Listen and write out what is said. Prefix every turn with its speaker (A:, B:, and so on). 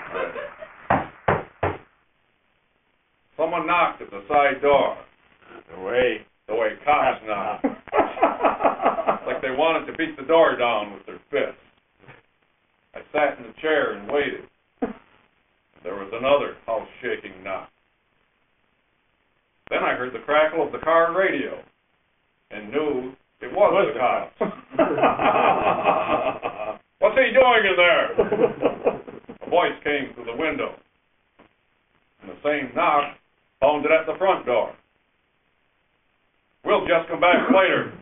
A: Someone knocked at the side door.
B: The way
A: Cops knocked. Like they wanted to beat the door down with their fists. I sat in the chair and waited. There was another house-shaking knock. Then I heard the crackle of the car radio and knew it was the cops. What's he doing in there? A voice came through the window. And the same knock sounded at the front door. We'll just come back later.